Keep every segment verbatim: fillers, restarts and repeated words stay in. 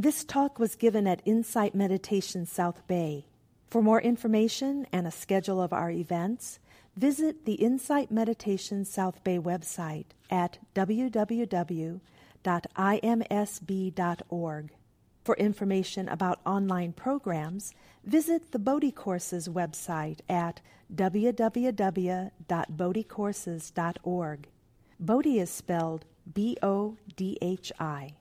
This talk was given at Insight Meditation South Bay. For more information and a schedule of our events, visit the Insight Meditation South Bay website at w w w dot i m s b dot org. For information about online programs, visit the Bodhi Courses website at w w w dot bodhi courses dot org. Bodhi is spelled B O D H I.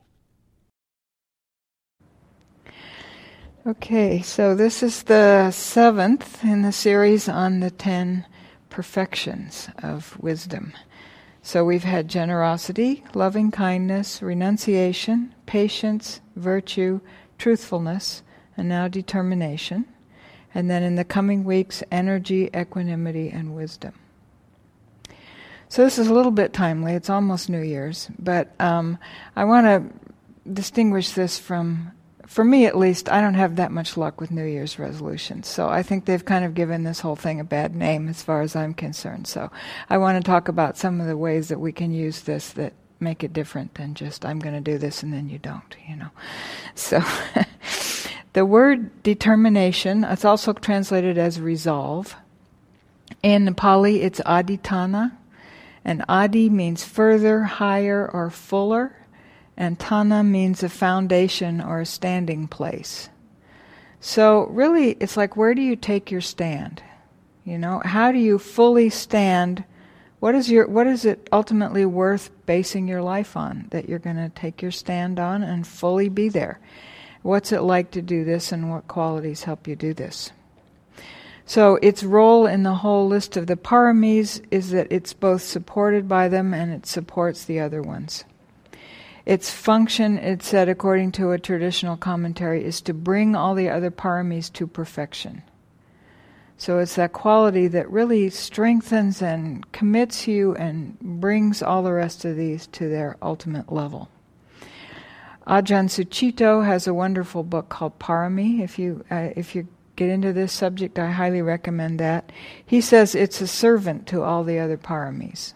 Okay, so this is the seventh in the series on the ten perfections of wisdom. So we've had generosity, loving kindness, renunciation, patience, virtue, truthfulness, and now determination. And then in the coming weeks, energy, equanimity, and wisdom. So this is a little bit timely. It's almost New Year's, but um, I want to distinguish this from, for me at least, I don't have that much luck with New Year's resolutions. So I think they've kind of given this whole thing a bad name as far as I'm concerned. So I want to talk about some of the ways that we can use this that make it different than just I'm going to do this and then you don't, you know. So the word determination, it's also translated as resolve. In Pali, it's aditana. And adi means further, higher, or fuller. And tana means a foundation or a standing place. So really, it's like, where do you take your stand? You know, how do you fully stand? What is your, what is it ultimately worth basing your life on that you're going to take your stand on and fully be there? What's it like to do this, and what qualities help you do this? So its role in the whole list of the paramis is that it's both supported by them and it supports the other ones. Its function, it said according to a traditional commentary, is to bring all the other paramis to perfection. So it's that quality that really strengthens and commits you and brings all the rest of these to their ultimate level. Ajahn Sucitto has a wonderful book called Parami. If you uh, if you get into this subject, I highly recommend that. He says it's a servant to all the other paramis.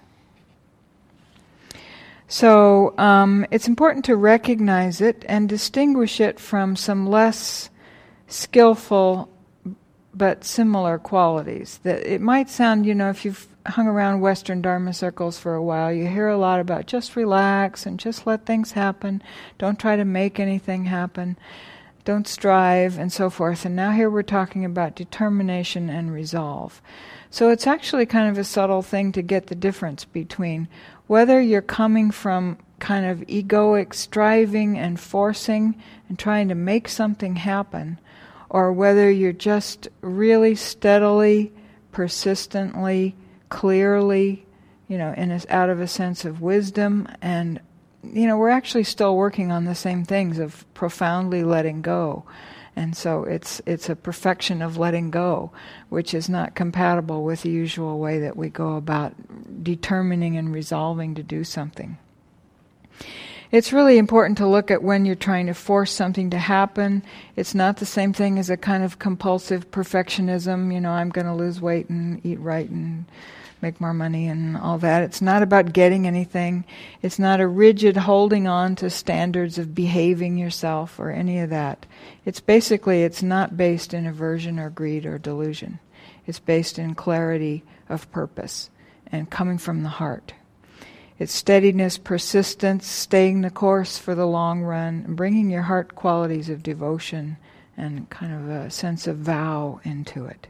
So um, it's important to recognize it and distinguish it from some less skillful but similar qualities. That it might sound, you know, if you've hung around Western Dharma circles for a while, you hear a lot about just relax and just let things happen. Don't try to make anything happen. Don't strive, and so forth. And now here we're talking about determination and resolve. So it's actually kind of a subtle thing to get the difference between whether you're coming from kind of egoic striving and forcing and trying to make something happen, or whether you're just really steadily, persistently, clearly, you know, in a, out of a sense of wisdom. And you know, we're actually still working on the same things of profoundly letting go. And so it's it's a perfection of letting go, which is not compatible with the usual way that we go about determining and resolving to do something. It's really important to look at when you're trying to force something to happen. It's not the same thing as a kind of compulsive perfectionism, you know, I'm going to lose weight and eat right and make more money and all that. It's not about getting anything. It's not a rigid holding on to standards of behaving yourself or any of that. It's basically, it's not based in aversion or greed or delusion. It's based in clarity of purpose and coming from the heart. It's steadiness, persistence, staying the course for the long run, and bringing your heart qualities of devotion and kind of a sense of vow into it.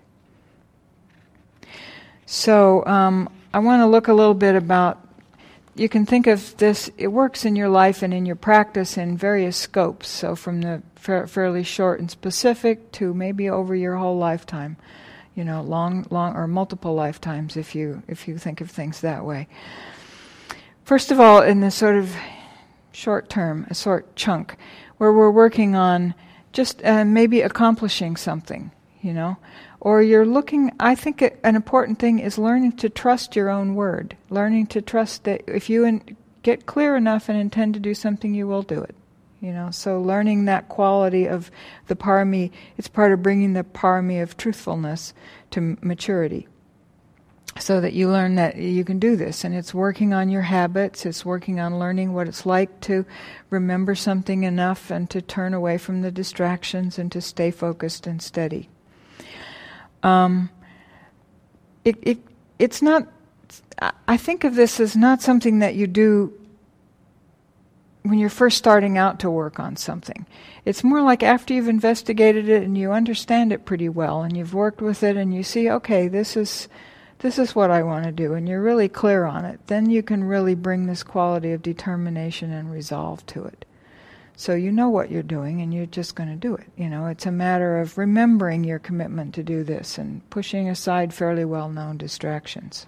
So um, I want to look a little bit about, you can think of this, it works in your life and in your practice in various scopes. So from the fa- fairly short and specific to maybe over your whole lifetime, you know, long, long or multiple lifetimes if you if you think of things that way. First of all, in the sort of short term, a short chunk, where we're working on just uh, maybe accomplishing something, you know, or you're looking, I think an important thing is learning to trust your own word, learning to trust that if you in, get clear enough and intend to do something, you will do it, you know. So learning that quality of the parami, it's part of bringing the parami of truthfulness to maturity. so that you learn that you can do this. And it's working on your habits. It's working on learning what it's like to remember something enough and to turn away from the distractions and to stay focused and steady. Um, it, it it's not, I think of this as not something that you do when you're first starting out to work on something. It's more like after you've investigated it and you understand it pretty well and you've worked with it and you see, okay, this is this is what I want to do, and you're really clear on it, then you can really bring this quality of determination and resolve to it. So you know what you're doing and you're just going to do it. You know, it's a matter of remembering your commitment to do this and pushing aside fairly well-known distractions.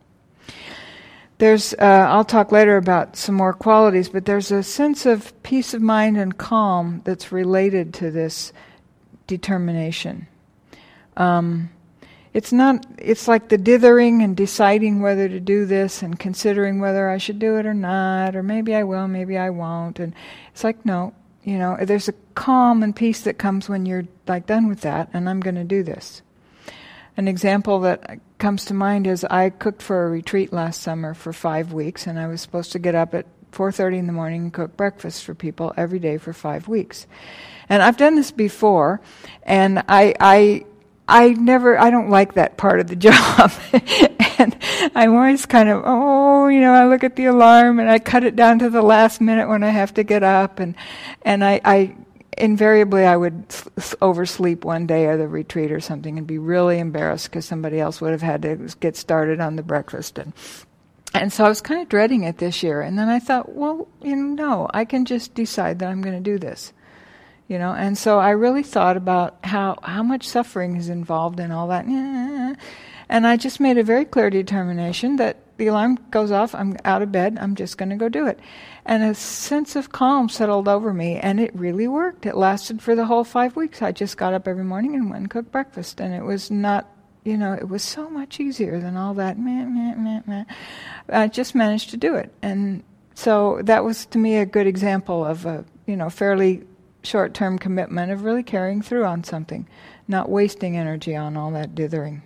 There's, uh, I'll talk later about some more qualities, but there's a sense of peace of mind and calm that's related to this determination. Um, it's not, it's like the dithering and deciding whether to do this and considering whether I should do it or not, or maybe I will, maybe I won't. And it's like, no, you know, there's a calm and peace that comes when you're like done with that, and I'm going to do this. An example that comes to mind is I cooked for a retreat last summer for five weeks, and I was supposed to get up at four thirty in the morning and cook breakfast for people every day for five weeks. And I've done this before, and I I I never I don't like that part of the job. And I'm always kind of, oh, you know, I look at the alarm and I cut it down to the last minute when I have to get up, and and I, I invariably I would s- oversleep one day of the retreat or something and be really embarrassed because somebody else would have had to get started on the breakfast. And and so I was kind of dreading it this year. And then I thought, well, you know, I can just decide that I'm going to do this. You know, and so I really thought about how, how much suffering is involved in all that. And I just made a very clear determination that the alarm goes off, I'm out of bed, I'm just going to go do it. And a sense of calm settled over me, and it really worked. It lasted for the whole five weeks. I just got up every morning and went and cooked breakfast. And it was not, you know, it was so much easier than all that. Meh, meh, meh, meh. I just managed to do it. And so that was, to me, a good example of a, you know, fairly short-term commitment of really carrying through on something, not wasting energy on all that dithering.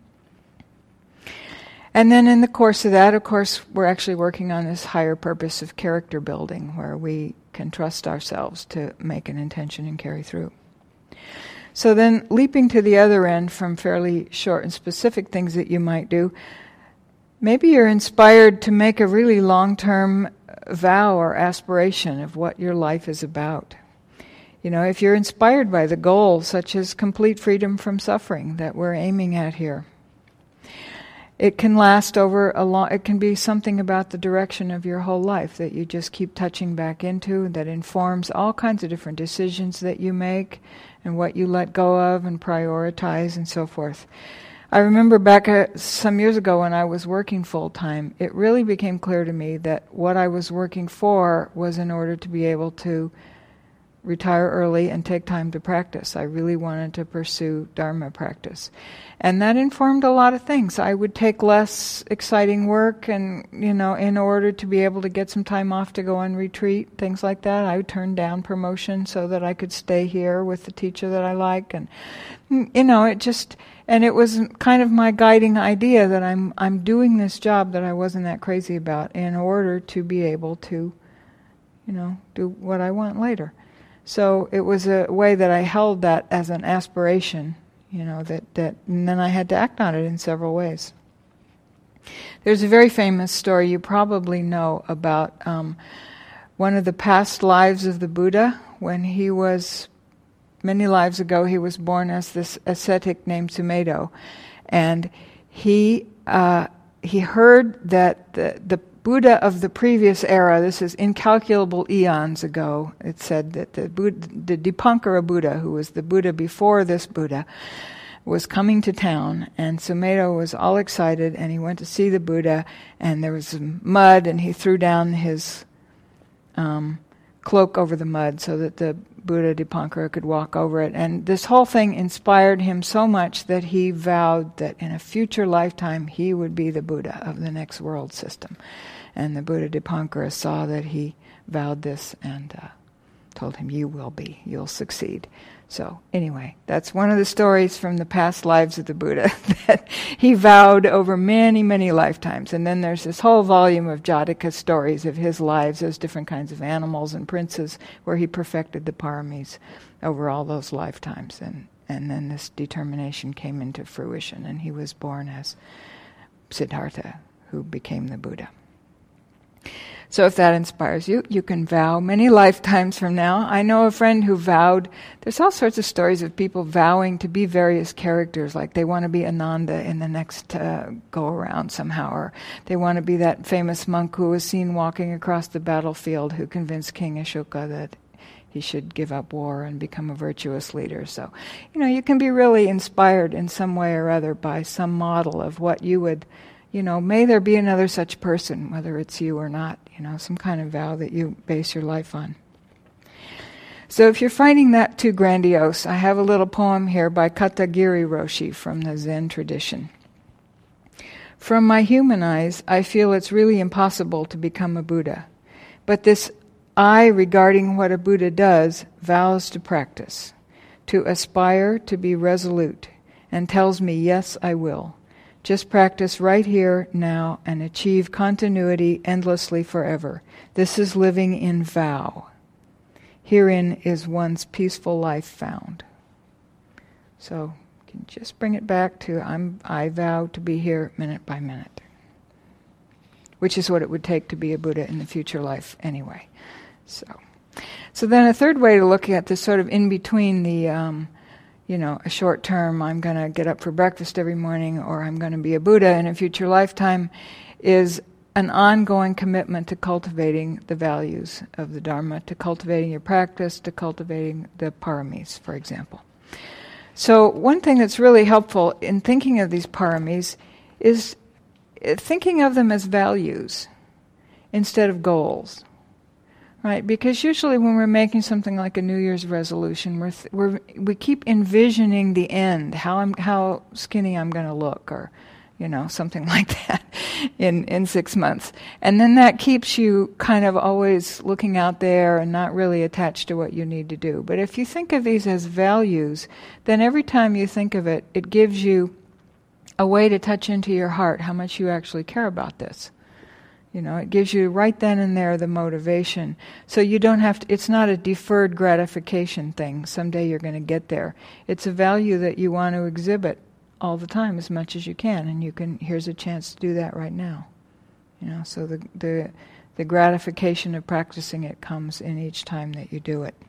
And then in the course of that, of course, we're actually working on this higher purpose of character building, where we can trust ourselves to make an intention and carry through. So then, leaping to the other end from fairly short and specific things that you might do, maybe you're inspired to make a really long-term vow or aspiration of what your life is about. You know, if you're inspired by the goal, such as complete freedom from suffering that we're aiming at here, it can last over a long, it can be something about the direction of your whole life that you just keep touching back into, that informs all kinds of different decisions that you make and what you let go of and prioritize and so forth. I remember back uh, some years ago when I was working full-time, it really became clear to me that what I was working for was in order to be able to retire early and take time to practice. I really wanted to pursue Dharma practice. And that informed a lot of things. I would take less exciting work and, you know, in order to be able to get some time off to go on retreat, things like that. I would turn down promotion so that I could stay here with the teacher that I like. And, you know, it just, and it was kind of my guiding idea that I'm I'm doing this job that I wasn't that crazy about in order to be able to, you know, do what I want later. So it was a way that I held that as an aspiration, you know, that, that and then I had to act on it in several ways. There's a very famous story you probably know about um, one of the past lives of the Buddha. When he was, many lives ago, he was born as this ascetic named Sumedho. And he uh, he heard that the, the Buddha of the previous era, this is incalculable eons ago, it said that the, Buddha, the Dipankara Buddha, who was the Buddha before this Buddha, was coming to town, and Sumedho was all excited, and he went to see the Buddha, and there was some mud, and he threw down his um, cloak over the mud so that the Buddha Dipankara could walk over it. And this whole thing inspired him so much that he vowed that in a future lifetime he would be the Buddha of the next world system. And the Buddha Dipankara saw that he vowed this and uh, told him, you will be, you'll succeed. So anyway, that's one of the stories from the past lives of the Buddha that he vowed over many, many lifetimes. And then there's this whole volume of Jataka stories of his lives as different kinds of animals and princes where he perfected the paramis over all those lifetimes. And, and then this determination came into fruition, and he was born as Siddhartha, who became the Buddha. So if that inspires you, you can vow many lifetimes from now. I know a friend who vowed, there's all sorts of stories of people vowing to be various characters, like they want to be Ananda in the next uh, go-around somehow, or they want to be that famous monk who was seen walking across the battlefield who convinced King Ashoka that he should give up war and become a virtuous leader. So, you know, you can be really inspired in some way or other by some model of what you would, you know, may there be another such person, whether it's you or not, you know, some kind of vow that you base your life on. So if you're finding that too grandiose, I have a little poem here by Katagiri Roshi from the Zen tradition. From my human eyes, I feel it's really impossible to become a Buddha. But this I, regarding what a Buddha does, vows to practice, to aspire to be resolute, and tells me, yes, I will. Just practice right here, now, and achieve continuity endlessly forever. This is living in vow. Herein is one's peaceful life found. So, you can just bring it back to I'm, I vow to be here minute by minute. Which is what it would take to be a Buddha in the future life anyway. So, so then a third way to look at this sort of in between the um, you know, a short term, I'm going to get up for breakfast every morning, or I'm going to be a Buddha in a future lifetime, is an ongoing commitment to cultivating the values of the Dharma, to cultivating your practice, to cultivating the paramis, for example. So one thing that's really helpful in thinking of these paramis is thinking of them as values instead of goals. Right, because usually when we're making something like a New Year's resolution, we're th- we're we keep envisioning the end, how I'm how skinny I'm going to look, or you know something like that, in in six months, and then that keeps you kind of always looking out there and not really attached to what you need to do. But if you think of these as values, then every time you think of it, it gives you a way to touch into your heart how much you actually care about this. You know, it gives you right then and there the motivation. So you don't have to, it's not a deferred gratification thing. Someday you're going to get there. It's a value that you want to exhibit all the time as much as you can. And you can, here's a chance to do that right now. You know, so the the, the gratification of practicing it comes in each time that you do it.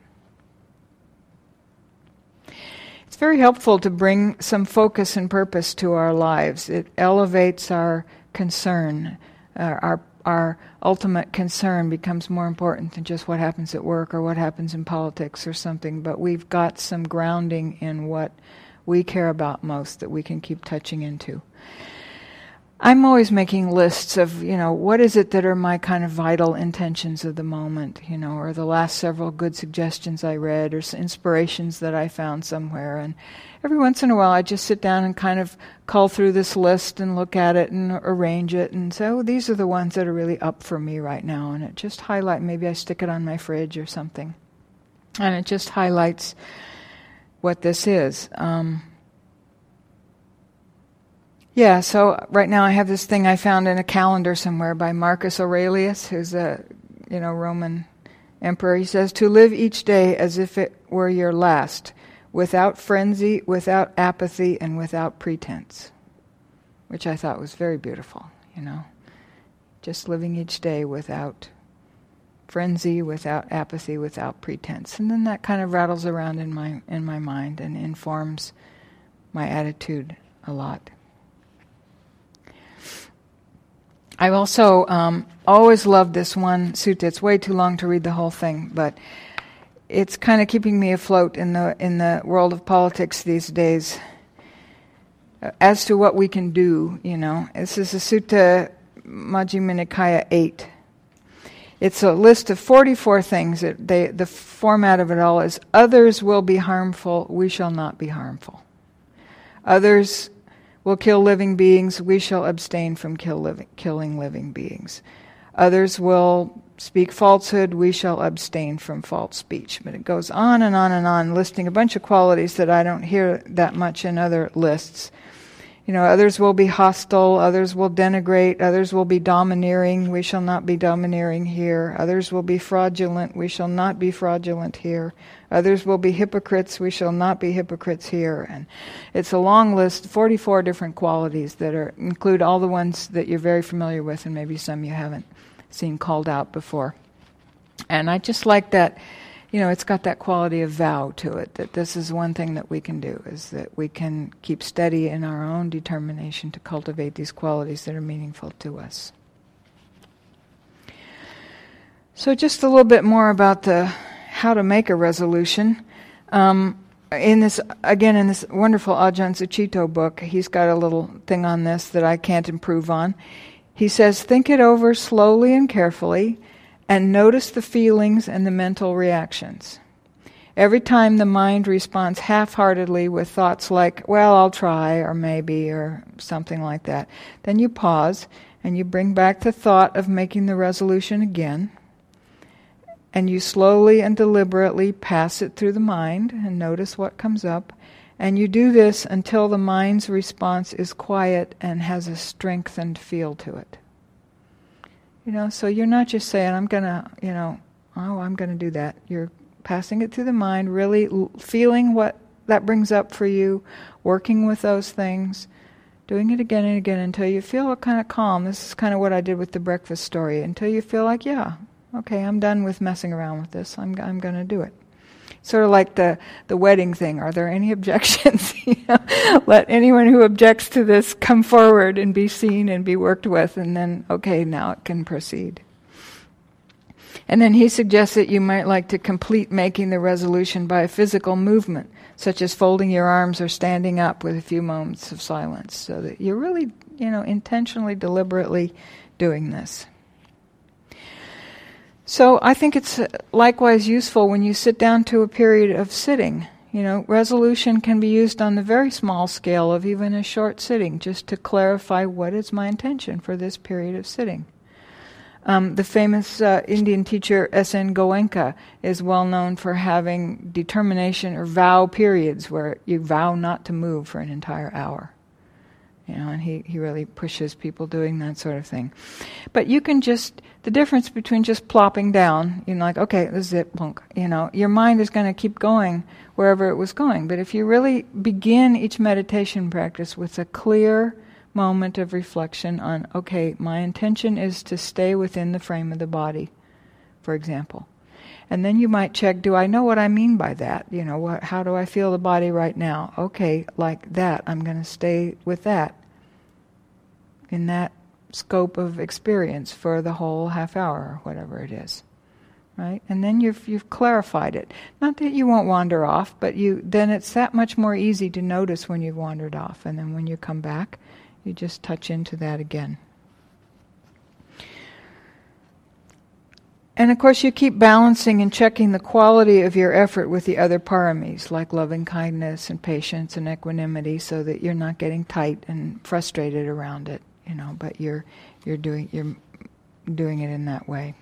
It's very helpful to bring some focus and purpose to our lives. It elevates our concern, uh, our Our ultimate concern becomes more important than just what happens at work or what happens in politics or something, but we've got some grounding in what we care about most that we can keep touching into. I'm always making lists of, you know, what is it that are my kind of vital intentions of the moment, you know, or the last several good suggestions I read, or inspirations that I found somewhere. And every once in a while I just sit down and kind of cull through this list and look at it and arrange it and say, oh, these are the ones that are really up for me right now. And it just highlights, maybe I stick it on my fridge or something. And it just highlights what this is. Um, Yeah, so right now I have this thing I found in a calendar somewhere by Marcus Aurelius, who's a, you know, Roman emperor. He says, to live each day as if it were your last, without frenzy, without apathy, and without pretense, which I thought was very beautiful, you know. Just living each day without frenzy, without apathy, without pretense. And then that kind of rattles around in my in my mind and informs my attitude a lot. I've also um, always loved this one sutta. It's way too long to read the whole thing, but it's kind of keeping me afloat in the in the world of politics these days. Uh, as to what we can do, you know, this is a Sutta Majjhima Nikaya eight. It's a list of forty-four things. It, they, the format of it all is: others will be harmful, we shall not be harmful. Others will kill living beings, we shall abstain from kill living, killing living beings. Others will speak falsehood, we shall abstain from false speech. But it goes on and on and on, listing a bunch of qualities that I don't hear that much in other lists. You know, others will be hostile, others will denigrate, others will be domineering, we shall not be domineering here. Others will be fraudulent, we shall not be fraudulent here. Others will be hypocrites, we shall not be hypocrites here. And it's a long list, forty-four different qualities that are include all the ones that you're very familiar with and maybe some you haven't seen called out before. And I just like that. You know, it's got that quality of vow to it, that this is one thing that we can do, is that we can keep steady in our own determination to cultivate these qualities that are meaningful to us. So just a little bit more about the how to make a resolution. Um, in this, again, in this wonderful Ajahn Sucitto book, he's got a little thing on this that I can't improve on. He says, think it over slowly and carefully, and notice the feelings and the mental reactions. Every time the mind responds half-heartedly with thoughts like, well, I'll try, or maybe, or something like that, then you pause and you bring back the thought of making the resolution again, and you slowly and deliberately pass it through the mind and notice what comes up, and you do this until the mind's response is quiet and has a strengthened feel to it. You know, so you're not just saying, I'm going to, you know, oh, I'm going to do that. You're passing it through the mind, really l- feeling what that brings up for you, working with those things, doing it again and again until you feel kind of calm. This is kind of what I did with the breakfast story. Until you feel like, yeah, okay, I'm done with messing around with this. I'm I'm going to do it. Sort of like the, the wedding thing. Are there any objections? You know, let anyone who objects to this come forward and be seen and be worked with, and then, okay, now it can proceed. And then he suggests that you might like to complete making the resolution by a physical movement, such as folding your arms or standing up with a few moments of silence, so that you're really, you know, intentionally, deliberately doing this. So I think it's likewise useful when you sit down to a period of sitting. You know, resolution can be used on the very small scale of even a short sitting, just to clarify what is my intention for this period of sitting. Um, the famous uh, Indian teacher S N Goenka is well known for having determination or vow periods where you vow not to move for an entire hour. You know, and he, he really pushes people doing that sort of thing. But you can just, the difference between just plopping down, you know, like, okay, this is it, plunk, you know, your mind is going to keep going wherever it was going. But if you really begin each meditation practice with a clear moment of reflection on, okay, my intention is to stay within the frame of the body, for example. And then you might check, do I know what I mean by that? You know, what, how do I feel the body right now? Okay, like that, I'm going to stay with that, in that scope of experience for the whole half hour or whatever it is, right? And then you've you've clarified it. Not that you won't wander off, but you then it's that much more easy to notice when you've wandered off. And then when you come back, you just touch into that again. And of course you keep balancing and checking the quality of your effort with the other paramis, like loving kindness and patience and equanimity, so that you're not getting tight and frustrated around it, you know, but you're you're doing you're doing it in that way.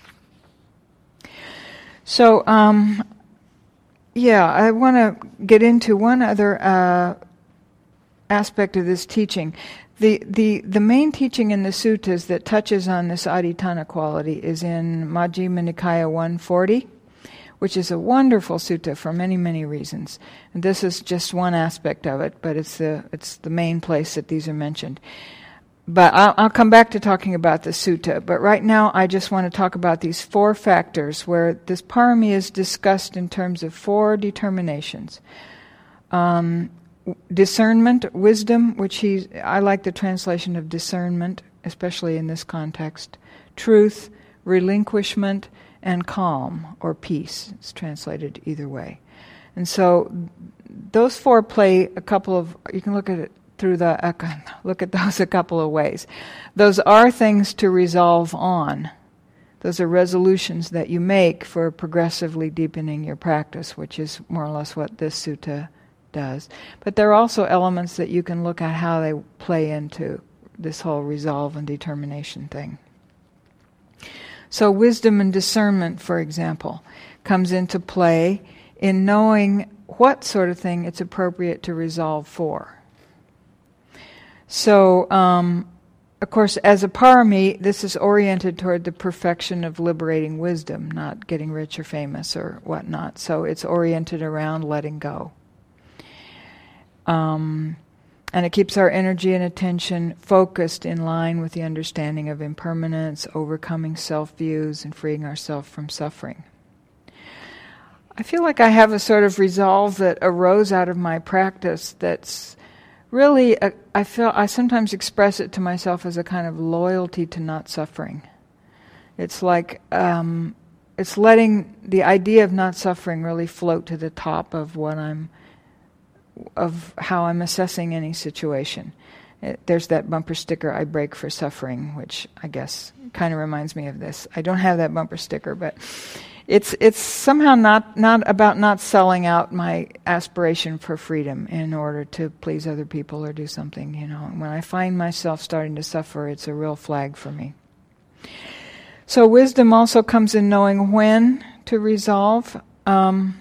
So um, yeah, I want to get into one other uh, aspect of this teaching. The, the the main teaching in the suttas that touches on this aditana quality is in Majjhima Nikaya one forty, which is a wonderful sutta for many, many reasons. And this is just one aspect of it, but it's the it's the main place that these are mentioned. But I'll, I'll come back to talking about the sutta. But right now I just want to talk about these four factors where this parami is discussed in terms of four determinations. Um, Discernment, wisdom, which he, I like the translation of discernment, especially in this context. Truth, relinquishment, and calm, or peace. It's translated either way. And so those four play a couple of, you can look at it through the, uh, look at those a couple of ways. Those are things to resolve on. Those are resolutions that you make for progressively deepening your practice, which is more or less what this sutta does. But there are also elements that you can look at how they play into this whole resolve and determination thing. So wisdom and discernment, for example, comes into play in knowing what sort of thing it's appropriate to resolve for. So, um, of course, as a parami, this is oriented toward the perfection of liberating wisdom, not getting rich or famous or whatnot. So it's oriented around letting go. Um, and it keeps our energy and attention focused in line with the understanding of impermanence, overcoming self-views, and freeing ourselves from suffering. I feel like I have a sort of resolve that arose out of my practice that's really, a, I feel I sometimes express it to myself as a kind of loyalty to not suffering. It's like, um, it's letting the idea of not suffering really float to the top of what I'm of how I'm assessing any situation. It, there's that bumper sticker, I break for suffering, which I guess kind of reminds me of this. I don't have that bumper sticker, but it's it's somehow not, not about not selling out my aspiration for freedom in order to please other people or do something, you know. And when I find myself starting to suffer, it's a real flag for me. So wisdom also comes in knowing when to resolve. Um,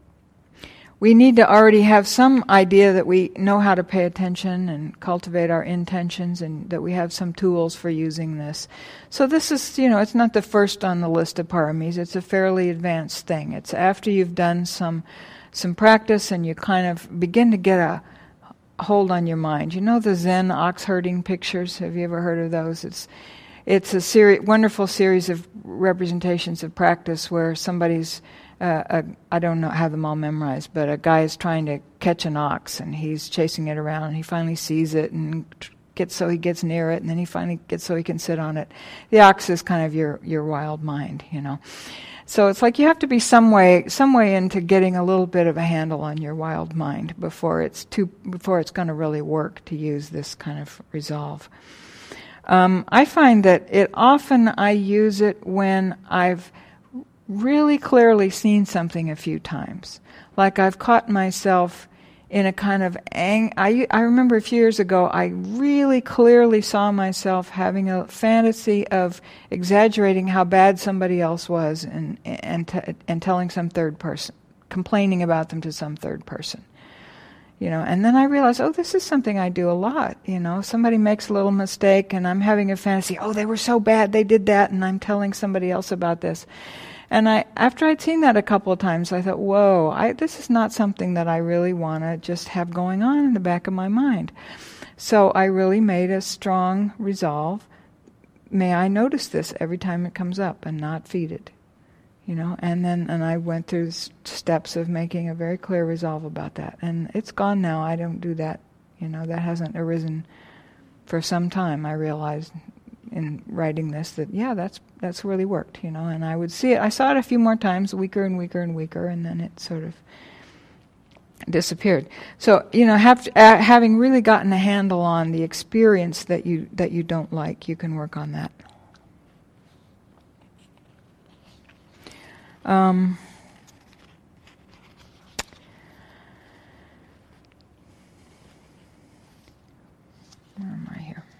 We need to already have some idea that we know how to pay attention and cultivate our intentions, and that we have some tools for using this. So this is, you know, it's not the first on the list of paramis. It's a fairly advanced thing. It's after you've done some some practice and you kind of begin to get a hold on your mind. You know the Zen ox herding pictures? Have you ever heard of those? It's it's a seri- wonderful series of representations of practice where somebody's Uh, a, I don't know, have them all memorized, but a guy is trying to catch an ox, and he's chasing it around, and he finally sees it, and gets so he gets near it, and then he finally gets so he can sit on it. The ox is kind of your, your wild mind, you know. So it's like you have to be some way some way into getting a little bit of a handle on your wild mind before it's too before it's going to really work to use this kind of resolve. Um, I find that it often I use it when I've really clearly seen something a few times. Like I've caught myself in a kind of ang- I, I remember a few years ago I really clearly saw myself having a fantasy of exaggerating how bad somebody else was and and t- and telling some third person, complaining about them to some third person. You know, and then I realized, oh, this is something I do a lot. You know, somebody makes a little mistake and I'm having a fantasy, oh, they were so bad, they did that, and I'm telling somebody else about this. And I, after I'd seen that a couple of times, I thought, whoa, I, this is not something that I really want to just have going on in the back of my mind. So I really made a strong resolve. May I notice this every time it comes up and not feed it, you know? And then and I went through s- steps of making a very clear resolve about that. And it's gone now. I don't do that. You know, that hasn't arisen for some time. I realized in writing this that, yeah, that's that's really worked, you know. And I would see it. I saw it a few more times, weaker and weaker and weaker, and then it sort of disappeared. So, you know, have to, uh, having really gotten a handle on the experience that you that you don't like, you can work on that. Um, where am I here?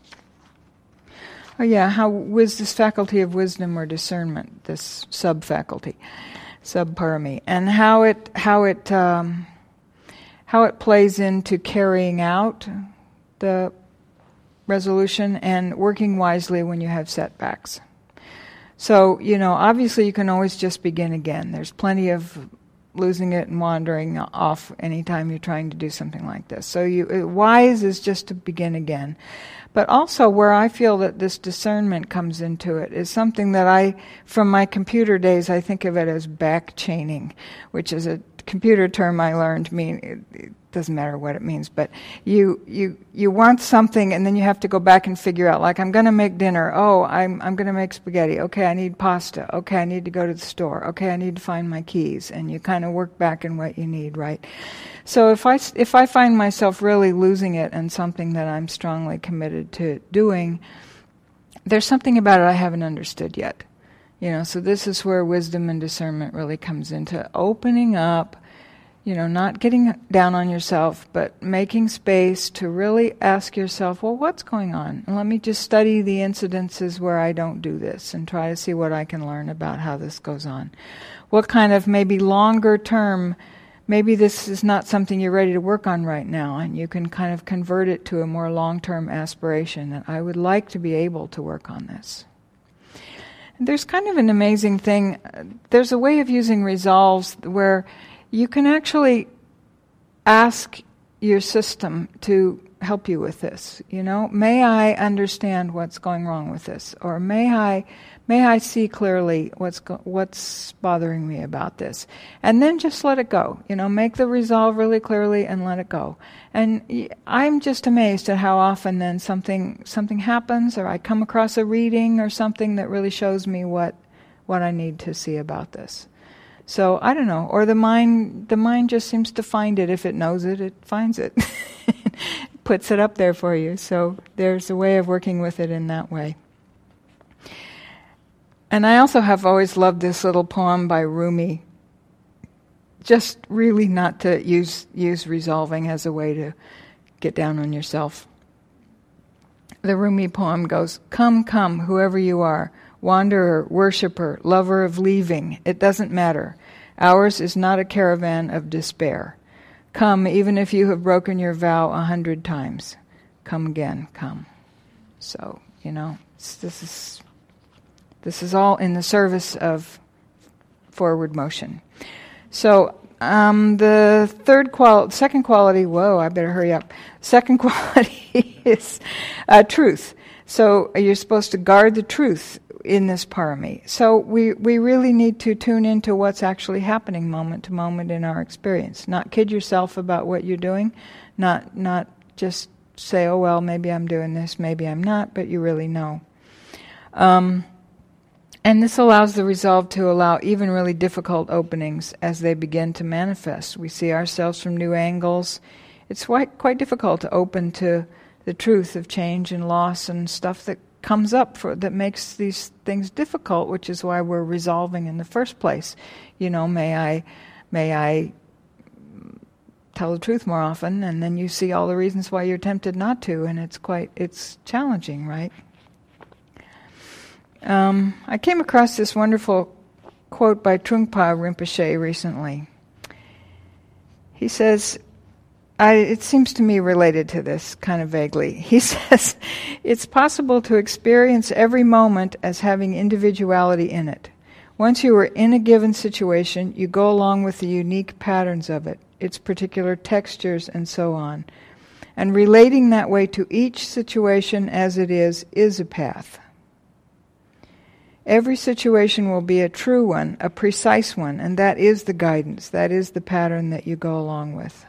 Oh yeah, how was this faculty of wisdom or discernment, this sub-faculty, sub-parami, and how it how it um, how it plays into carrying out the resolution and working wisely when you have setbacks. So, you know, obviously you can always just begin again. There's plenty of losing it and wandering off anytime you're trying to do something like this. So you, wise is just to begin again. But also where I feel that this discernment comes into it is something that I, from my computer days, I think of it as back chaining, which is a computer term I learned. Mean it, it doesn't matter what it means, but you you you want something and then you have to go back and figure out, like, I'm going to make dinner. Oh, I'm I'm going to make spaghetti. Okay, I need pasta. Okay, I need to go to the store. Okay, I need to find my keys. And you kind of work back in what you need, right? So if I if I find myself really losing it in something that I'm strongly committed to doing, there's something about it I haven't understood yet. You know, so this is where wisdom and discernment really comes into opening up. You know, not getting down on yourself, but making space to really ask yourself, well, what's going on? And let me just study the incidences where I don't do this and try to see what I can learn about how this goes on. What kind of maybe longer term, maybe this is not something you're ready to work on right now, and you can kind of convert it to a more long-term aspiration that I would like to be able to work on this. And there's kind of an amazing thing. There's a way of using resolves where you can actually ask your system to help you with this. You know, may I understand what's going wrong with this, or may I, may I see clearly what's go- what's bothering me about this, and then just let it go. You know, make the resolve really clearly and let it go. And y- I'm just amazed at how often then something something happens, or I come across a reading or something that really shows me what what I need to see about this. So I don't know, or the mind the mind just seems to find it. If it knows it, it finds it. Puts it up there for you. So there's a way of working with it in that way. And I also have always loved this little poem by Rumi. Just really not to use use resolving as a way to get down on yourself. The Rumi poem goes, "Come, come, whoever you are, wanderer, worshipper, lover of leaving, it doesn't matter. Ours is not a caravan of despair. Come, even if you have broken your vow a hundred times. Come again, come." So, you know, this is this is all in the service of forward motion. So, um, the third qual, second quality. Whoa, I better hurry up. Second quality is uh, truth. So you're supposed to guard the truth in this parami. So we, we really need to tune into what's actually happening moment to moment in our experience. Not kid yourself about what you're doing. Not not just say, oh, well, maybe I'm doing this, maybe I'm not, but you really know. Um, and this allows the resolve to allow even really difficult openings as they begin to manifest. We see ourselves from new angles. It's quite, quite difficult to open to the truth of change and loss and stuff that comes up for, that makes these things difficult, which is why we're resolving in the first place. You know, may I, may I tell the truth more often, and then you see all the reasons why you're tempted not to, and it's quite, it's challenging, right? Um, I came across this wonderful quote by Trungpa Rinpoche recently. He says, I, it seems to me related to this, kind of vaguely. He says, it's possible to experience every moment as having individuality in it. Once you are in a given situation, you go along with the unique patterns of it, its particular textures, and so on. And relating that way to each situation as it is, is a path. Every situation will be a true one, a precise one, and that is the guidance, that is the pattern that you go along with.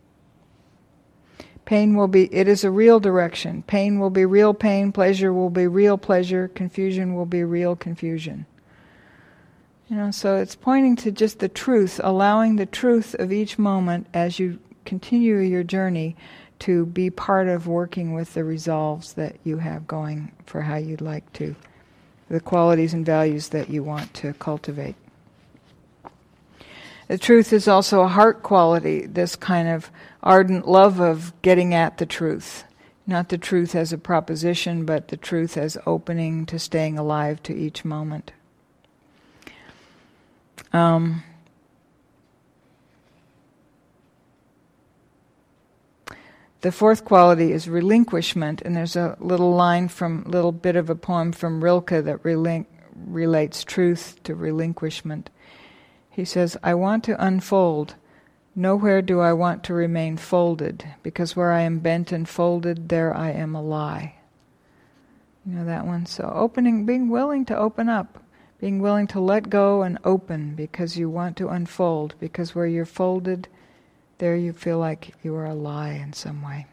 Pain will be, it is a real direction. Pain will be real pain, pleasure will be real pleasure, confusion will be real confusion. You know, so it's pointing to just the truth, allowing the truth of each moment as you continue your journey to be part of working with the resolves that you have going for how you'd like to, the qualities and values that you want to cultivate. The truth is also a heart quality, this kind of ardent love of getting at the truth. Not the truth as a proposition, but the truth as opening to staying alive to each moment. Um, the fourth quality is relinquishment, and there's a little line from, little bit of a poem from Rilke that relin- relates truth to relinquishment. He says, I want to unfold. Nowhere do I want to remain folded, because where I am bent and folded, there I am a lie. You know that one? So opening, being willing to open up, being willing to let go and open because you want to unfold, because where you're folded, there you feel like you are a lie in some way.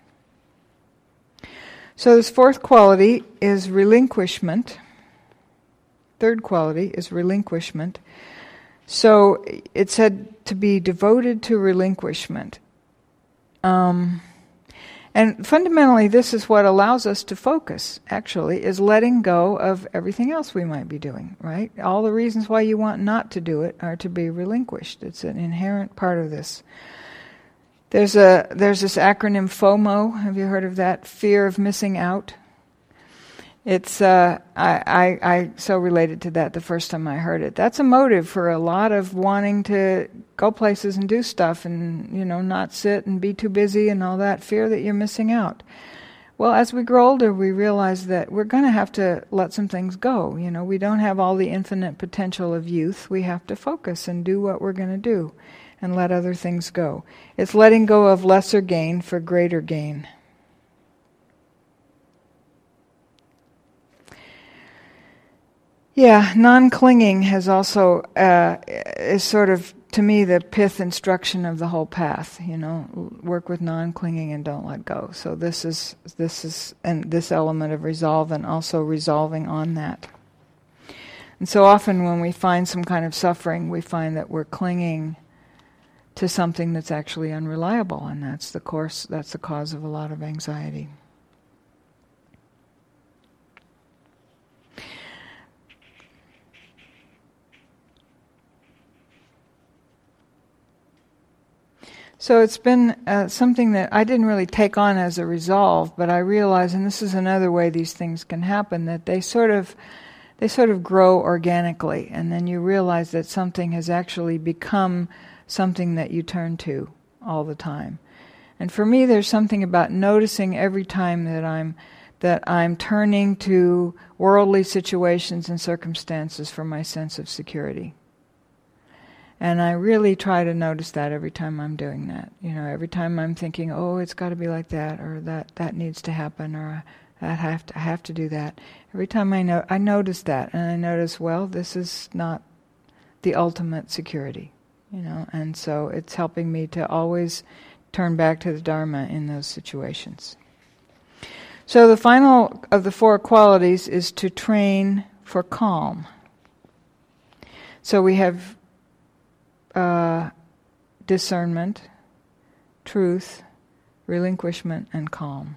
So this fourth quality is relinquishment. Third quality is relinquishment. So it said to be devoted to relinquishment. Um, And fundamentally, this is what allows us to focus, actually, is letting go of everything else we might be doing, right? All the reasons why you want not to do it are to be relinquished. It's an inherent part of this. There's a there's this acronym FOMO. Have you heard of that? Fear of missing out. It's uh, I, I I so related to that the first time I heard it. That's a motive for a lot of wanting to go places and do stuff, and you know not sit and be too busy and all that. Fear that you're missing out. Well, as we grow older, we realize that we're going to have to let some things go. You know, we don't have all the infinite potential of youth. We have to focus and do what we're going to do, and let other things go. It's letting go of lesser gain for greater gain. Yeah, non-clinging has also uh, is sort of, to me, the pith instruction of the whole path. You know, work with non-clinging and don't let go. So this is this is and this element of resolve, and also resolving on that. And so often when we find some kind of suffering, we find that we're clinging to something that's actually unreliable, and that's the course. That's the cause of a lot of anxiety. So it's been uh, something that I didn't really take on as a resolve, but I realize, and this is another way these things can happen, that they sort of they sort of grow organically, and then you realize that something has actually become something that you turn to all the time. And for me, there's something about noticing every time that I'm that I'm turning to worldly situations and circumstances for my sense of security. And I really try to notice that every time I'm doing that. You know, every time I'm thinking, oh, it's got to be like that, or that that needs to happen, or I have to I have to do that. Every time I know, I notice that, and I notice, well, this is not the ultimate security, you know. And so it's helping me to always turn back to the Dharma in those situations. So the final of the four qualities is to train for calm. So we have Uh, discernment, truth, relinquishment, and calm.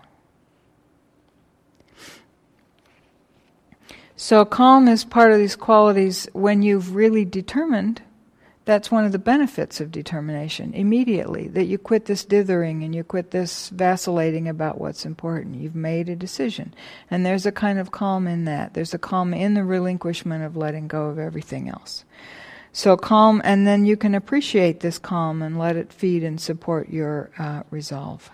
So calm is part of these qualities when you've really determined. That's one of the benefits of determination, immediately, that you quit this dithering and you quit this vacillating about what's important. You've made a decision. And there's a kind of calm in that. There's a calm in the relinquishment of letting go of everything else. So calm, and then you can appreciate this calm and let it feed and support your uh, resolve.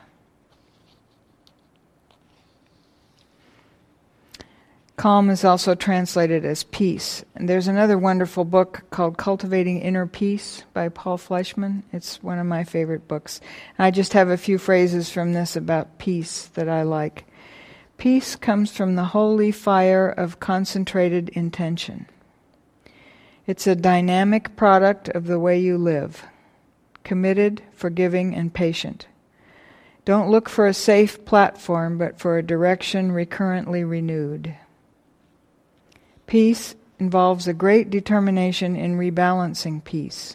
Calm is also translated as peace. And there's another wonderful book called Cultivating Inner Peace by Paul Fleischman. It's one of my favorite books. I just have a few phrases from this about peace that I like. Peace comes from the holy fire of concentrated intention. It's a dynamic product of the way you live, committed, forgiving, and patient. Don't look for a safe platform, but for a direction recurrently renewed. Peace involves a great determination in rebalancing peace.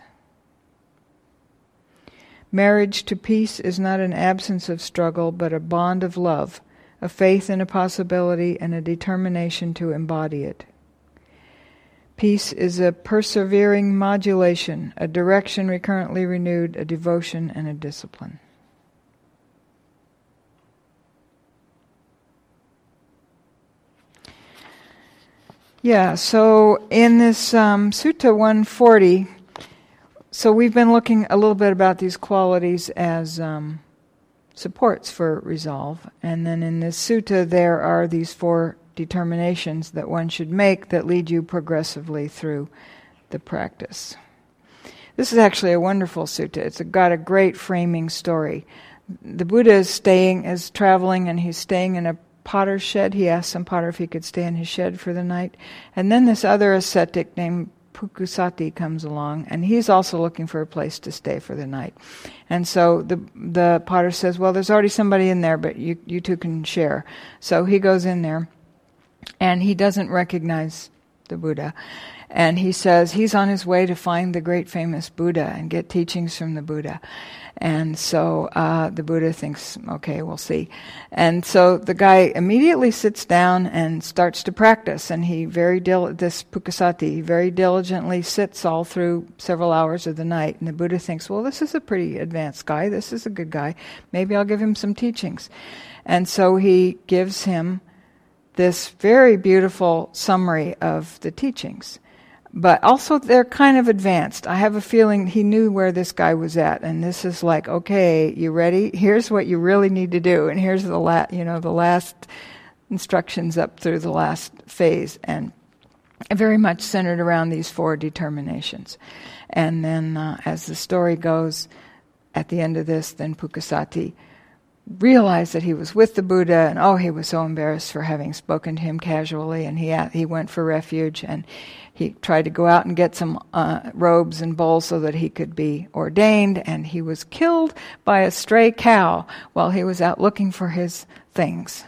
Marriage to peace is not an absence of struggle, but a bond of love, a faith in a possibility, and a determination to embody it. Peace is a persevering modulation, a direction recurrently renewed, a devotion, and a discipline. Yeah, so in this um, Sutta one forty, so we've been looking a little bit about these qualities as um, supports for resolve, and then in this sutta there are these four determinations that one should make that lead you progressively through the practice. This is actually a wonderful sutta. It's got a great framing story. The Buddha is staying, is traveling, and he's staying in a potter's shed. He asked some potter if he could stay in his shed for the night. And then this other ascetic named Pukusati comes along, and he's also looking for a place to stay for the night. And so the the potter says, well, there's already somebody in there, but you, you two can share. So he goes in there, and he doesn't recognize the Buddha. And he says he's on his way to find the great famous Buddha and get teachings from the Buddha. And so uh, the Buddha thinks, okay, we'll see. And so the guy immediately sits down and starts to practice. And he very dil- this Pukasati very diligently sits all through several hours of the night. And the Buddha thinks, well, this is a pretty advanced guy. This is a good guy. Maybe I'll give him some teachings. And so he gives him this very beautiful summary of the teachings. But also they're kind of advanced. I have a feeling he knew where this guy was at, and this is like, okay, you ready? Here's what you really need to do, and here's the la- you know, the last instructions up through the last phase, and very much centered around these four determinations. And then, uh, as the story goes, at the end of this, then Pukasati realized that he was with the Buddha, and oh, he was so embarrassed for having spoken to him casually, and he he went for refuge, and he tried to go out and get some uh, robes and bowls so that he could be ordained, and he was killed by a stray cow while he was out looking for his things.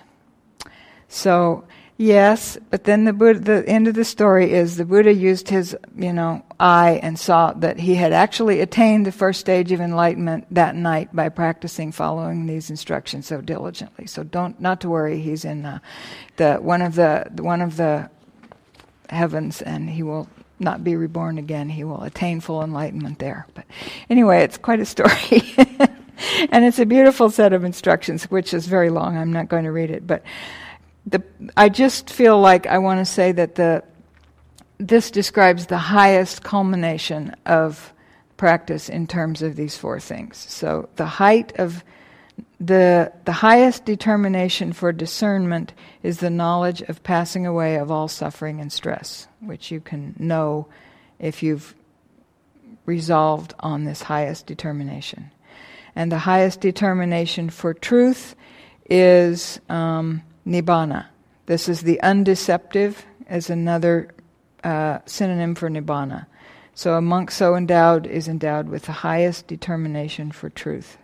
So, yes, but then the Buddha, the end of the story is the Buddha used his, you know, eye and saw that he had actually attained the first stage of enlightenment that night by practicing following these instructions so diligently. So don't, not to worry, he's in uh, the one of the one of the heavens, and he will not be reborn again. He will attain full enlightenment there. But anyway, it's quite a story. And it's a beautiful set of instructions, which is very long. I'm not going to read it. But the I just feel like I want to say that the this describes the highest culmination of practice in terms of these four things. So the height of The the highest determination for discernment is the knowledge of passing away of all suffering and stress, which you can know if you've resolved on this highest determination. And the highest determination for truth is um, nibbana. This is the undeceptive, as another uh, synonym for nibbana. So a monk so endowed is endowed with the highest determination for truth.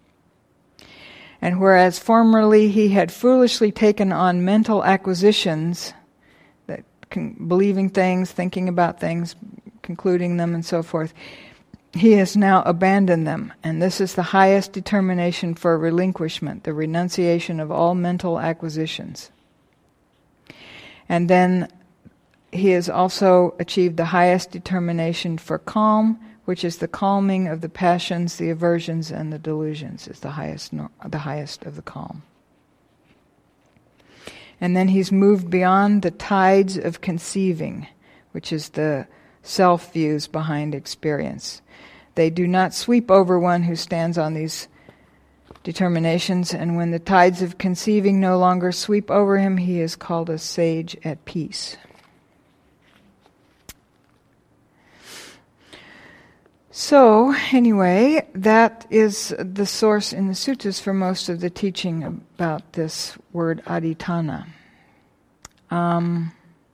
And whereas formerly he had foolishly taken on mental acquisitions, that con- believing things, thinking about things, concluding them, and so forth, he has now abandoned them. And this is the highest determination for relinquishment, the renunciation of all mental acquisitions. And then he has also achieved the highest determination for calm, which is the calming of the passions, the aversions, and the delusions, is the highest no, the highest of the calm. And then he's moved beyond the tides of conceiving, which is the self-views behind experience. They do not sweep over one who stands on these determinations, and when the tides of conceiving no longer sweep over him, he is called a sage at peace. So, anyway, that is the source in the suttas for most of the teaching about this word aditana. Um,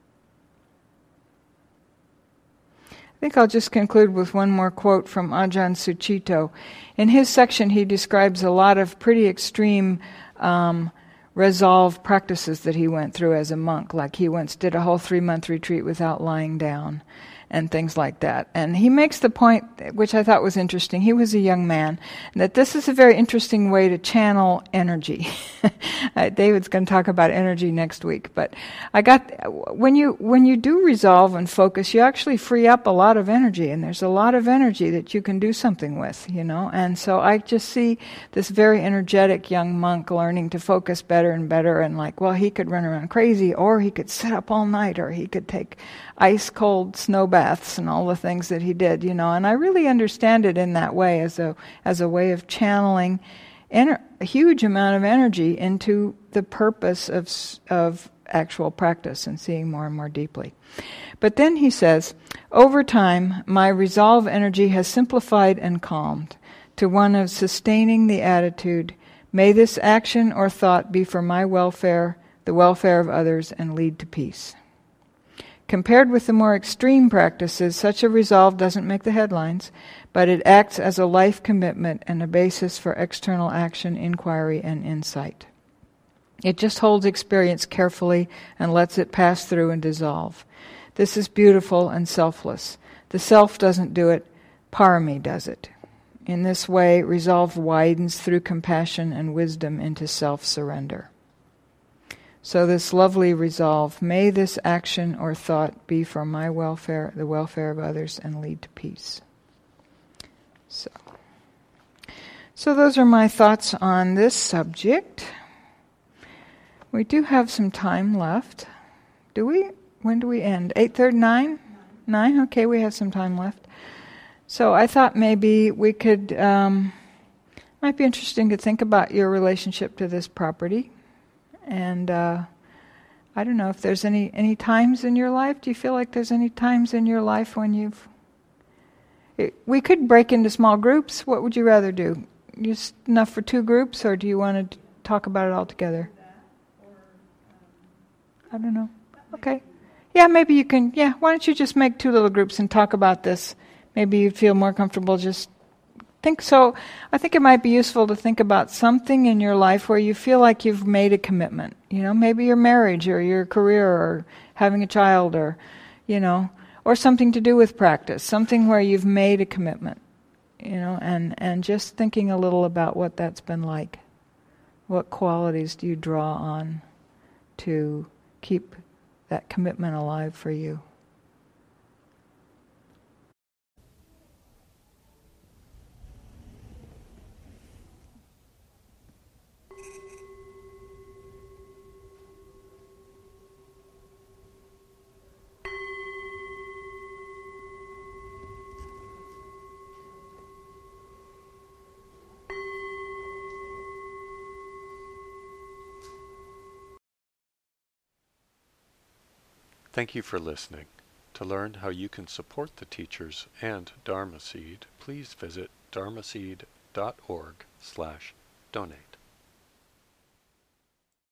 I think I'll just conclude with one more quote from Ajahn Sucitto. In his section, he describes a lot of pretty extreme um, resolve practices that he went through as a monk. Like he once did a whole three-month retreat without lying down, and things like that. And he makes the point, which I thought was interesting, he was a young man, that this is a very interesting way to channel energy. uh, David's going to talk about energy next week, but I got, when you when you do resolve and focus, you actually free up a lot of energy, and there's a lot of energy that you can do something with, you know. And so I just see this very energetic young monk learning to focus better and better, and like, well, he could run around crazy, or he could sit up all night, or he could take ice cold snow baths and all the things that he did, you know. And I really understand it in that way, as a as a way of channeling ener- a huge amount of energy into the purpose of of actual practice and seeing more and more deeply. But then he says, over time, my resolve energy has simplified and calmed to one of sustaining the attitude, may this action or thought be for my welfare, the welfare of others, and lead to peace. Compared with the more extreme practices, such a resolve doesn't make the headlines, but it acts as a life commitment and a basis for external action, inquiry, and insight. It just holds experience carefully and lets it pass through and dissolve. This is beautiful and selfless. The self doesn't do it, parami does it. In this way, resolve widens through compassion and wisdom into self-surrender. So this lovely resolve, may this action or thought be for my welfare, the welfare of others, and lead to peace. So, so those are my thoughts on this subject. We do have some time left. Do we? When do we end? eight thirty-nine? Nine? Okay, we have some time left. So I thought maybe we could, um, might be interesting to think about your relationship to this property. And uh, I don't know if there's any, any times in your life, do you feel like there's any times in your life when you've, it, we could break into small groups. What would you rather do? Just enough for two groups, or do you want to talk about it all together? I don't know. Okay. Yeah, maybe you can, yeah, why don't you just make two little groups and talk about this? Maybe you'd feel more comfortable just think so. I think it might be useful to think about something in your life where you feel like you've made a commitment. You know, maybe your marriage or your career or having a child or, you know, or something to do with practice. Something where you've made a commitment, you know, and, and just thinking a little about what that's been like. What qualities do you draw on to keep that commitment alive for you? Thank you for listening. To learn how you can support the teachers and Dharma Seed, please visit dharmaseed dot org slash donate.